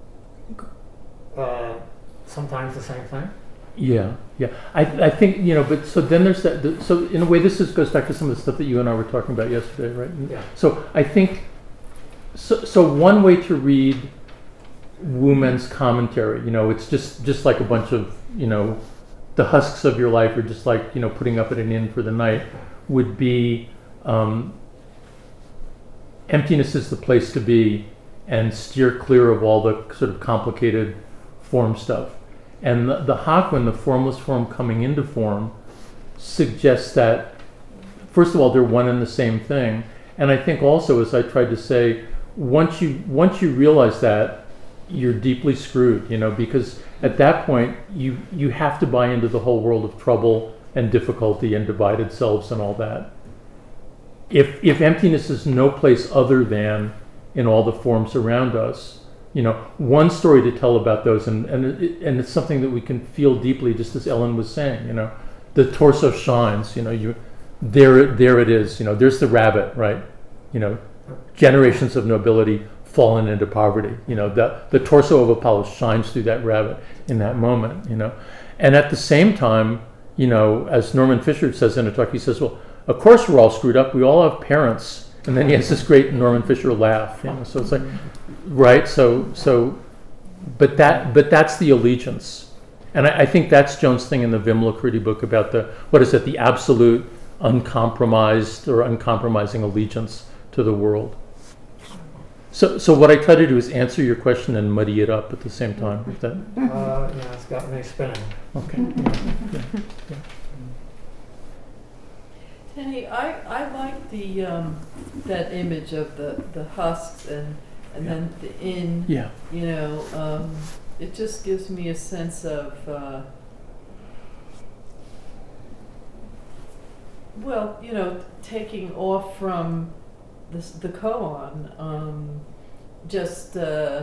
uh, sometimes the same thing? Yeah, yeah. I, I think, you know, but so then there's that. The, so in a way, this is, goes back to some of the stuff that you and I were talking about yesterday, right? Yeah. So I think So, so one way to read Wumen's commentary, you know, it's just just like a bunch of, you know, the husks of your life are just like, you know, putting up at an inn for the night, would be um, emptiness is the place to be, and steer clear of all the sort of complicated form stuff. And the, the Hakuin, the formless form coming into form, suggests that, first of all, they're one and the same thing. And I think also, as I tried to say, once you once you realize that, you're deeply screwed, you know, because at that point you you have to buy into the whole world of trouble and difficulty and divided selves and all that. If if emptiness is no place other than in all the forms around us, you know, one story to tell about those, and and it, and it's something that we can feel deeply, just as Ellen was saying, you know, the torso shines, you know, you there there it is, you know, there's the rabbit, right, you know, generations of nobility fallen into poverty, you know, the the torso of Apollo shines through that rabbit in that moment, you know, and at the same time, you know, as Norman Fisher says in a talk, he says, well, of course we're all screwed up, we all have parents, and then he has this great Norman Fisher laugh, you know, so it's like, right, so so, but that but that's the allegiance, and I, I think that's Joan's thing in the Vimla book about the, what is it, the absolute uncompromised or uncompromising allegiance to the world. So, so what I try to do is answer your question and muddy it up at the same time. If that, Uh, yeah, it's got me spinning. okay. Yeah, yeah, yeah. Tenny, I, I like the um, that image of the, the husks and and Yeah. then the inn. Yeah. You know, um, it just gives me a sense of uh, well, you know, taking off from the the koan. Um, just uh,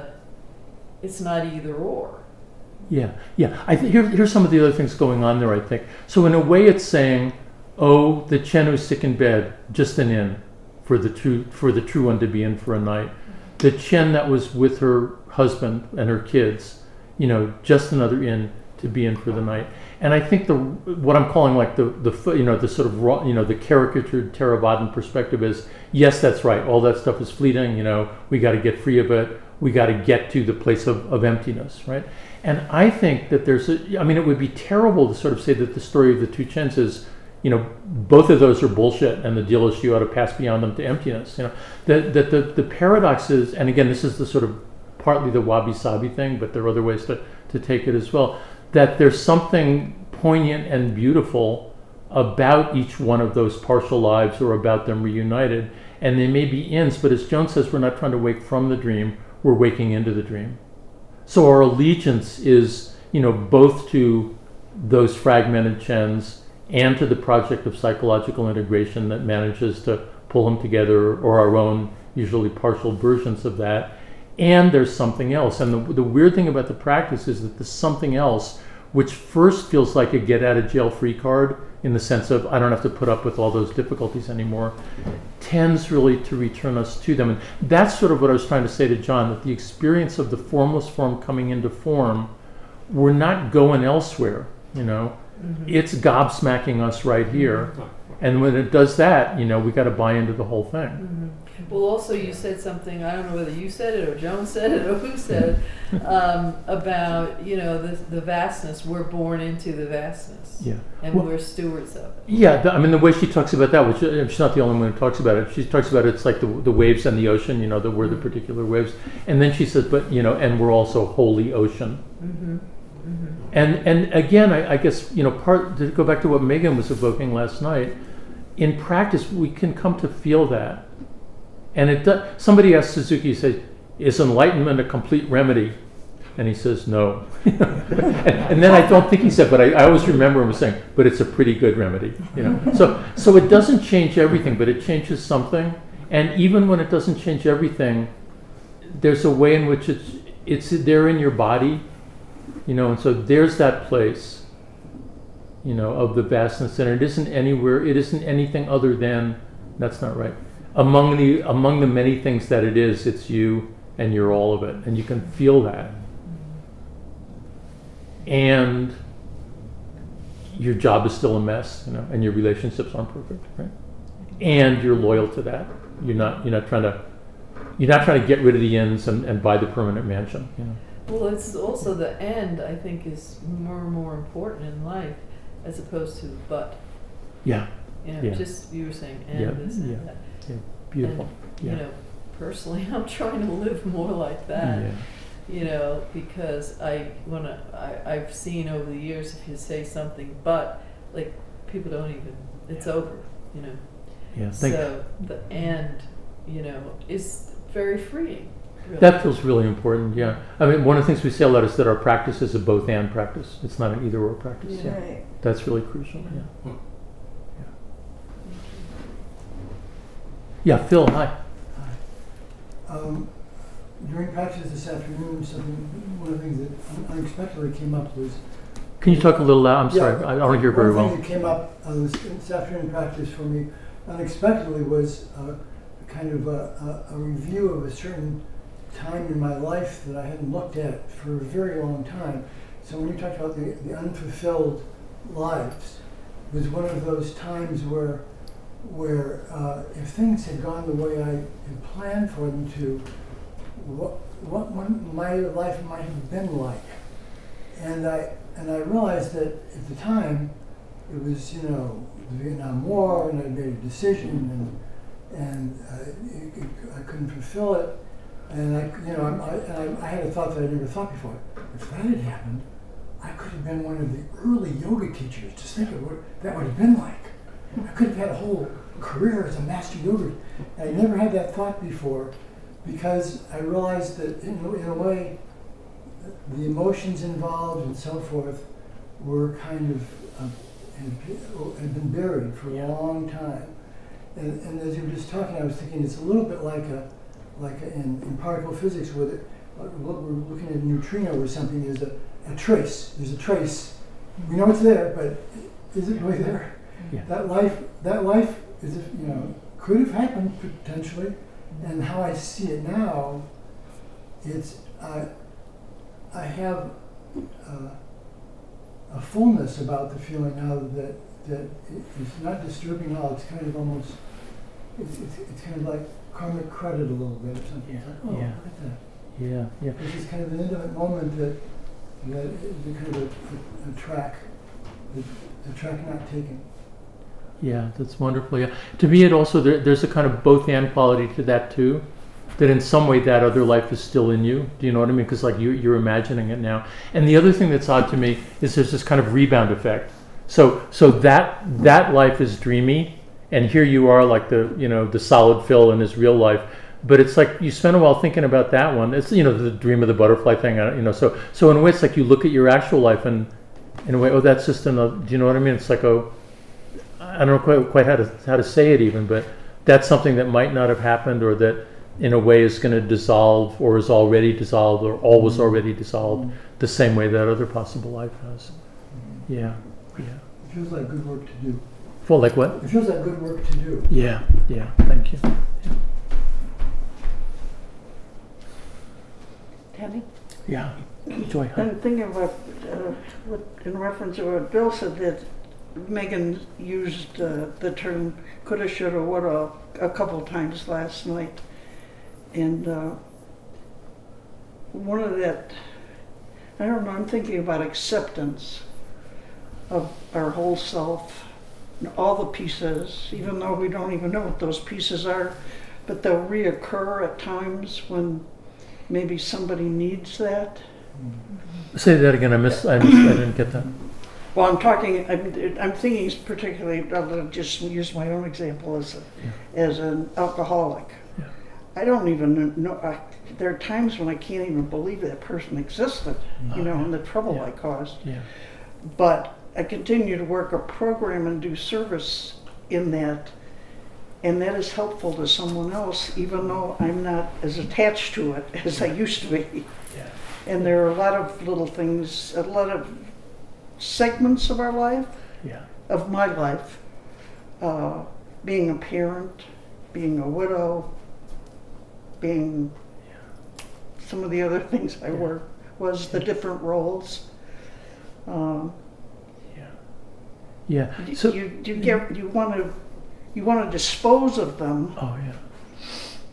it's not either or. Yeah, yeah. I th- here, here's some of the other things going on there, I think. So in a way it's saying, oh, the Chen who's sick in bed, just an inn for the true for the true one to be in for a night. The Chen that was with her husband and her kids, you know, just another inn to be in for the night. And I think the what I'm calling like the the you know the sort of raw, you know, the caricatured Theravadan perspective is, yes, that's right. All that stuff is fleeting. You know, we got to get free of it. We got to get to the place of, of emptiness, right? And I think that there's a, I mean, it would be terrible to sort of say that the story of the two Chens is, you know, both of those are bullshit, and the deal is you ought to pass beyond them to emptiness. You know, that that the, the paradox is, and again, this is the sort of partly the wabi-sabi thing, but there are other ways to, to take it as well, that there's something poignant and beautiful about each one of those partial lives or about them reunited. And they may be inns, but as Joan says, we're not trying to wake from the dream, we're waking into the dream. So our allegiance is, you know, both to those fragmented Chens and to the project of psychological integration that manages to pull them together, or our own usually partial versions of that. And there's something else. And the, the weird thing about the practice is that the something else, which first feels like a get out of jail free card in the sense of I don't have to put up with all those difficulties anymore, tends really to return us to them. And that's sort of what I was trying to say to John, that the experience of the formless form coming into form, we're not going elsewhere, you know. Mm-hmm. It's gobsmacking us right here. And when it does that, you know, we got to buy into the whole thing. Mm-hmm. Well, also you said something, I don't know whether you said it or Joan said it or who said it, um, about, you know, the, the vastness. We're born into the vastness. Yeah. And well, we're stewards of it. Yeah, the, I mean, the way she talks about that, which uh, she's not the only one who talks about it, she talks about it's like the, the waves and the ocean, you know, that we're the particular waves. And then she says, but, you know, and we're also holy ocean. Mm-hmm. Mm-hmm. And and again, I, I guess, you know, part to go back to what Megan was evoking last night, in practice, we can come to feel that. And it does, somebody asked Suzuki, he said, is enlightenment a complete remedy? And he says, no. and, and then I don't think he said, but I, I always remember him saying, but it's a pretty good remedy. You know, so so it doesn't change everything, but it changes something. And even when it doesn't change everything, there's a way in which it's it's there in your body, you know. And so there's that place, you know, of the vastness, and it isn't anywhere. It isn't anything other than. That's not right. Among the among the many things that it is, it's you, and you're all of it, and you can feel that. And your job is still a mess, you know, and your relationships aren't perfect, right? And you're loyal to that. You're not you're not trying to you're not trying to get rid of the ends and, and buy the permanent mansion. You know. Well, it's also the end, I think, is more and more important in life as opposed to the but. Yeah. You know, Yeah. just, you were saying, and Yeah, this and yeah. that. Yeah. Beautiful. And, yeah. you know, personally, I'm trying to live more like that. yeah. You know, because I wanna, I, I've seen over the years, if you say something but, like, people don't even, it's over, you know. Yeah. Thank So the and, you know, is very freeing. Really. That feels really important, yeah. I mean, one of the things we say a lot is that our practice is a both and practice. It's not an either or practice. Yeah. Yeah. Right. That's really crucial, yeah. Hmm. Yeah, Phil, hi. Um, during practice this afternoon, something, one of the things that un- unexpectedly came up was. Can you talk a little loud? I'm Yeah, sorry, I don't hear very One well. thing that came up uh, this, this afternoon practice for me unexpectedly was uh, kind of a, a, a review of a certain time in my life that I hadn't looked at for a very long time. So when you talked about the, the unfulfilled lives, it was one of those times where where uh, if things had gone the way I had planned for them to, what what one, my life might have been like. And I and I realized that at the time, it was, you know, the Vietnam War, and I made a decision, and and uh, it, it, I couldn't fulfill it, and I, you know, I, and I, I had a thought that I never thought before. If that had happened, I could have been one of the early yoga teachers. Just think of what that would have been like. I could have had a whole career as a master yoga. I never had that thought before, because I realized that in, in a way, the emotions involved and so forth were kind of uh, had, had been buried for a long time. And, and as you were just talking, I was thinking it's a little bit like a like a, in, in particle physics, where the, what we're looking at a neutrino or something is a, a trace. There's a trace. We know it's there, but is it really there? Yeah. That life, that life is, you know, could have happened potentially, and how I see it now, it's I, I have uh, a fullness about the feeling now that that it, it's not disturbing at all. It's kind of almost, it's, it's, it's kind of like karmic credit a little bit or something. Yeah, It's like, oh, yeah. look at that. Yeah, yeah. This is kind of an intimate moment that that is a kind of a, a, a track, a, a track not taken. Yeah, that's wonderful. Yeah, to me, it also there, there's a kind of both and quality to that too. That in some way that other life is still in you. Do you know what I mean? Because like you, you're imagining it now. And the other thing that's odd to me is there's this kind of rebound effect. So so that that life is dreamy, and here you are like the you know the solid Phil in his real life. But it's like you spend a while thinking about that one. It's you know the dream of the butterfly thing. You know so so in a way it's like you look at your actual life and in a way oh that's just another. Do you know what I mean? It's like oh. I don't know quite, quite how to how to say it even, but that's something that might not have happened, or that in a way is going to dissolve, or is already dissolved, or always already dissolved, the same way that other possible life has. Yeah, yeah. It feels like good work to do. Well, like what? It feels like good work to do. Yeah, yeah. Thank you. Tammy? Yeah. Joy. Hi. I'm thinking about, uh, what, in reference to what Bill said, that Megan used uh, the term coulda, shoulda, woulda a couple times last night. And uh, one of that, I don't know, I'm thinking about acceptance of our whole self, and all the pieces, even though we don't even know what those pieces are, but they'll reoccur at times when maybe somebody needs that. Say that again. I missed. I, missed, I didn't get that. Well, I'm talking, I'm, I'm thinking particularly, I'll just use my own example as, a, Yeah. as an alcoholic. Yeah. I don't even know, I, there are times when I can't even believe that person existed, you Oh, know, yeah. and the trouble Yeah. I caused. Yeah. But I continue to work a program and do service in that, and that is helpful to someone else, even though I'm not as attached to it as I used to be. Yeah. And there are a lot of little things, a lot of segments of our life, Yeah. of my life, uh, being a parent, being a widow, being some of the other things I Yeah. were, was the different roles. Um, Yeah. Yeah. you, So. you, you get, you want to, you want to dispose of them, Oh yeah.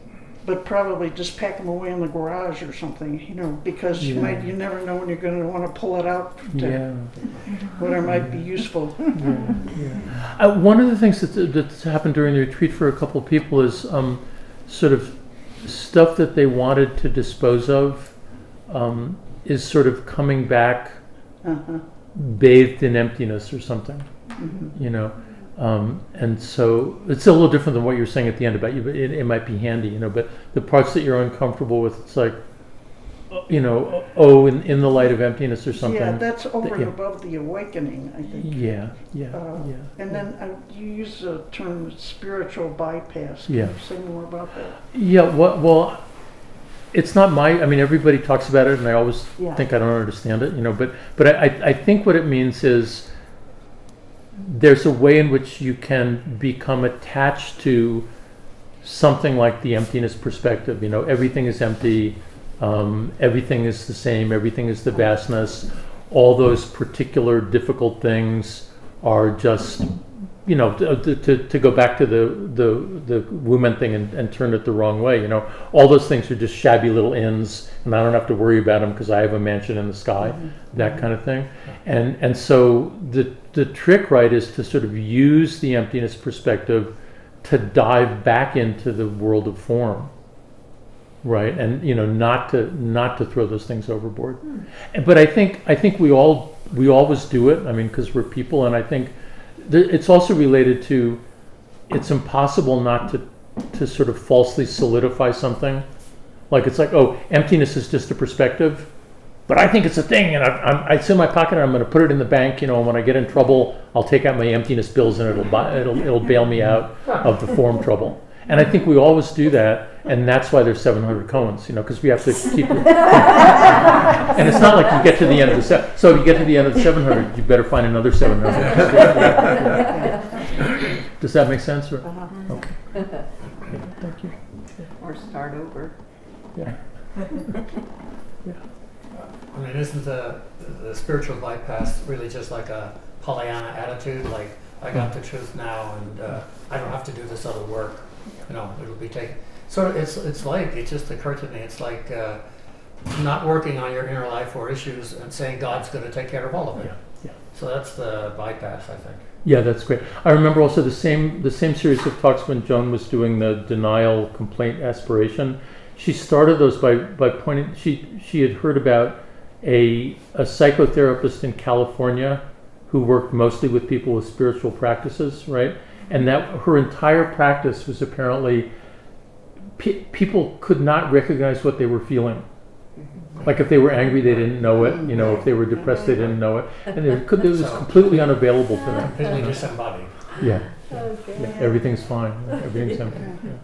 but probably just pack them away in the garage or something, you know, because you Yeah. might, you never know when you're gonna wanna pull it out to, Yeah. when it might be useful. Yeah, yeah. Uh, one of the things that's, that's happened during the retreat for a couple of people is um, sort of stuff that they wanted to dispose of um, is sort of coming back Uh-huh. bathed in emptiness or something, you know. Um, and so it's a little different than what you're saying at the end about you, but it, it might be handy, you know. But the parts that you're uncomfortable with, it's like, uh, you know, oh, in, in the light of emptiness or something. Yeah, that's over and yeah. above the awakening, I think. Yeah, yeah, Uh, yeah. And then uh, you use the term spiritual bypass. Can Yeah. you say more about that? Yeah, well, well, it's not my, I mean, everybody talks about it and I always Yeah. think I don't understand it, you know, but, but I, I- I think what it means is there's a way in which you can become attached to something like the emptiness perspective, you know, everything is empty, um, everything is the same, everything is the vastness, all those particular difficult things are just, you know, to, to, to go back to the, the, the woman thing and, and turn it the wrong way, you know, all those things are just shabby little inns and I don't have to worry about them because I have a mansion in the sky, Mm-hmm. that kind of thing. And, and so the, the trick, right, is to sort of use the emptiness perspective to dive back into the world of form, right? And, you know, not to, not to throw those things overboard. And- But I think, I think we all, we always do it. I mean, because we're people, and I think th- it's also related to, it's impossible not to, to sort of falsely solidify something. Like it's like, oh, emptiness is just a perspective, but I think it's a thing, and I, I'm, it's in my pocket, and I'm going to put it in the bank. You know, and when I get in trouble, I'll take out my emptiness bills, and it'll buy, it'll it'll bail me out of the form trouble. And I think we always do that, and that's why there's seven hundred koans, you know, because we have to keep it. And it's not like you get to the end of the set. So if you get to the end of the seven hundred, you better find another seven hundred. Does that make sense? Or? Uh-huh. Okay. Yeah, thank you. Or start over. Yeah. I mean, isn't the, the spiritual bypass really just like a Pollyanna attitude? Like, I got the truth now, and uh, I don't have to do this other work. You know, it'll be taken. So it's it's like, it just occurred to me, it's like uh, not working on your inner life or issues and saying God's going to take care of all of it. Yeah. Yeah. So that's the bypass, I think. Yeah, that's great. I remember also the same the same series of talks when Joan was doing the denial, complaint, aspiration. She started those by, by pointing. She she had heard about a a psychotherapist in California who worked mostly with people with spiritual practices, right? And that her entire practice was apparently pe- people could not recognize what they were feeling. Like if they were angry, they didn't know it. You know, if they were depressed, they didn't know it, and it, could, it was completely unavailable to them. Completely disembodied. Yeah, Okay. yeah, everything's fine. Everything's empty. Yeah.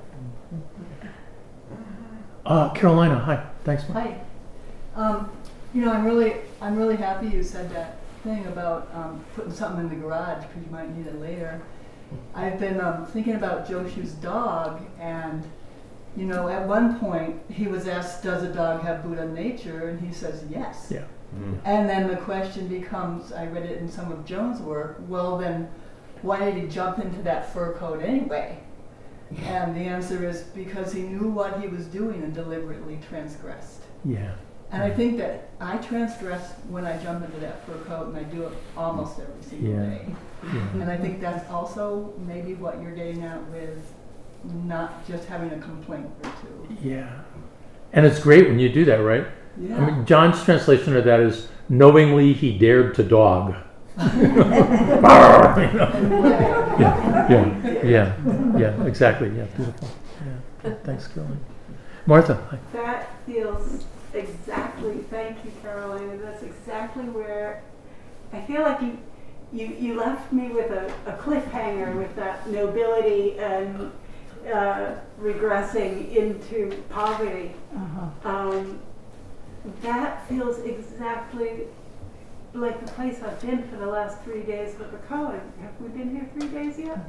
Uh, Carolina, hi. Thanks. Mike. Hi. Um, you know, I'm really, I'm really happy you said that thing about um, putting something in the garage because you might need it later. I've been um, thinking about Joshu's dog, and you know, at one point he was asked, "Does a dog have Buddha nature?" And he says, "Yes." Yeah. And then the question becomes, I read it in some of Joan's work. Well, then, why did he jump into that fur coat anyway? And the answer is because he knew what he was doing and deliberately transgressed. Yeah. And I think that I transgress when I jump into that fur coat, and I do it almost every single Yeah. day. Yeah. And I think that's also maybe what you're getting at with not just having a complaint or two. Yeah. And it's great when you do that, right? Yeah. I mean, John's translation of that is knowingly he dared to dog. You know? Yeah, yeah, yeah, yeah, exactly. Yeah, beautiful. Yeah, thanks, Caroline. Martha, hi. That feels exactly, thank you, Carolina, that's exactly where I feel like you you, you left me with a, a cliffhanger with that nobility and uh, regressing into poverty. Uh-huh. Um, that feels exactly like the place I've been for the last three days with the Cohen. Have we been here three days yet?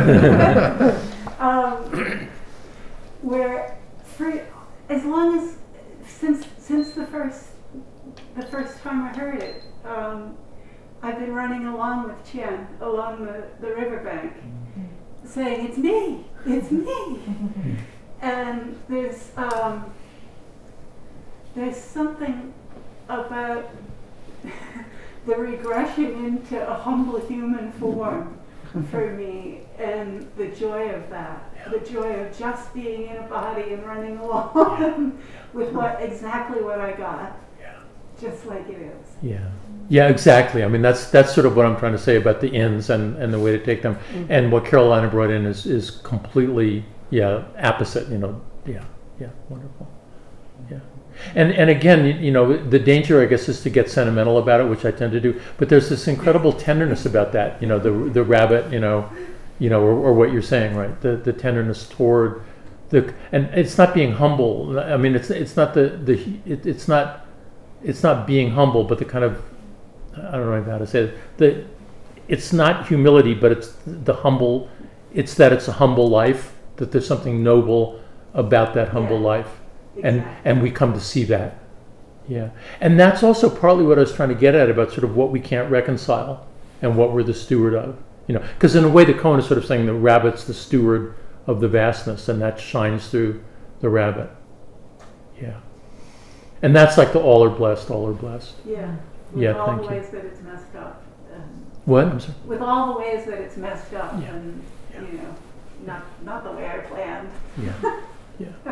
um, where for as long as since since the first the first time I heard it, um, I've been running along with Chen along the, the riverbank, saying, "It's me, it's me," And there's um, there's something about the regression into a humble human form for me, and the joy of that, the joy of just being in a body and running along with what exactly what I got, just like it is. Yeah. Yeah, exactly. I mean, that's that's sort of what I'm trying to say about the ends and, and the way to take them. Mm-hmm. And what Carolina brought in is, is completely, yeah, opposite, you know. Yeah, yeah, wonderful. Yeah. And and again, you, you know, the danger, I guess, is to get sentimental about it, which I tend to do. But there's this incredible tenderness about that, you know, the the rabbit, you know, you know, or, or what you're saying, right? The the tenderness toward the, and it's not being humble. I mean, it's it's not the the it, it's not it's not being humble, but the kind of, I don't know how to say it. The, it's not humility, but it's the humble. It's that it's a humble life. That there's something noble about that humble Yeah. life, and Exactly. and we come to see that. Yeah, and that's also partly what I was trying to get at about sort of what we can't reconcile and what we're the steward of. You know, because in a way, the koan is sort of saying the rabbit's the steward of the vastness, and that shines through the rabbit. Yeah, and that's like the all are blessed, all are blessed. Yeah. With Yeah, all thank the you. ways that it's messed up. And What? I'm sorry. with all the ways that it's messed up, Yeah. and Yeah. you know, not not the way I planned. Yeah, yeah.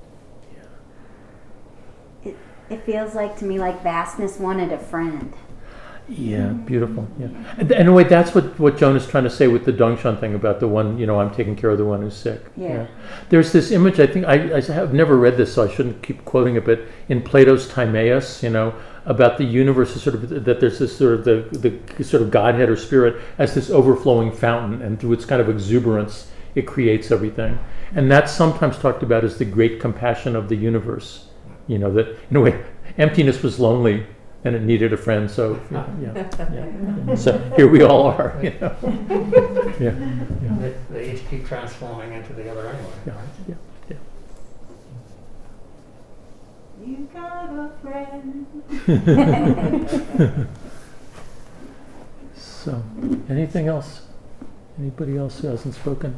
It, it feels like to me like vastness wanted a friend. Yeah, beautiful. Yeah, and in a way, that's what, what Joan is trying to say with the Dongshan thing about the one, you know, I'm taking care of the one who's sick. Yeah. There's this image, I think, I, I have never read this, so I shouldn't keep quoting it, but in Plato's Timaeus, you know, about the universe is sort of, that there's this sort of, the, the sort of Godhead or spirit as this overflowing fountain, and through its kind of exuberance, it creates everything. And that's sometimes talked about as the great compassion of the universe. You know, that in a way, emptiness was lonely, and it needed a friend, so yeah, yeah, yeah. So here we all are, you know. Yeah, yeah, They, they each keep transforming into the other anyway. yeah, yeah, yeah. You got a friend. So, anything else? Anybody else who hasn't spoken?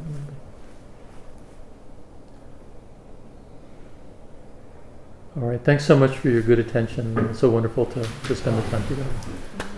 All right, thanks so much for your good attention. It's so wonderful to, to spend the time together.